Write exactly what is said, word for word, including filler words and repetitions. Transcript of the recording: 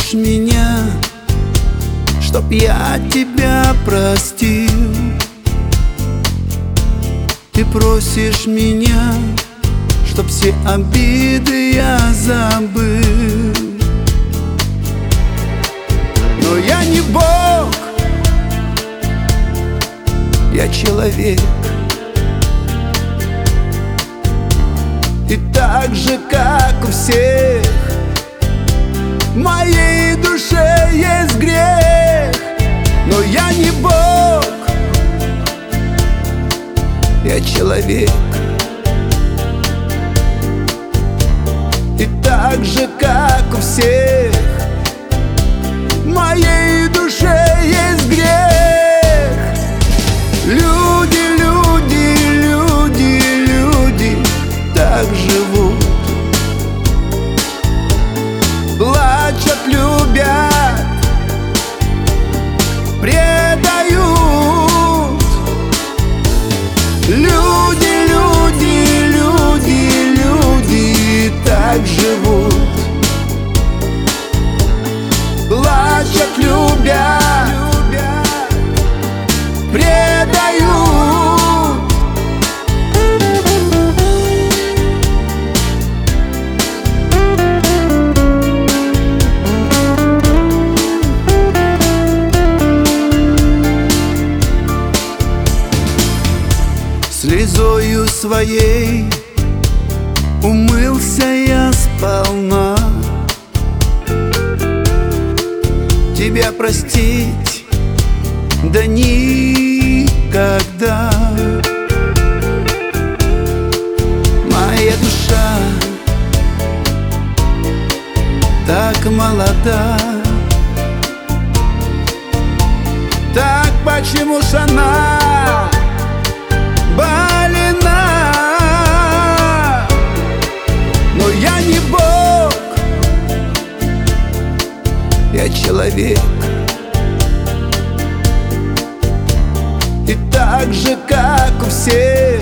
просишь меня, чтоб я тебя простил. Ты просишь меня, чтоб все обиды я забыл. Но я не Бог, я человек. И так же, как у всех, в моей душе есть грех. Но я не Бог, я человек. И так же, как у всех, в моей душе есть грех. Люди, люди, люди, люди так живут, плачут, любят, предают. Люди, люди, люди, люди так живут, плачут, любят, предают. Слезою своей умылся я сполна. Тебя простить да никогда. Моя душа так молода, так почему ж она больна? Но я не Бог, я человек. И так же, как у всех,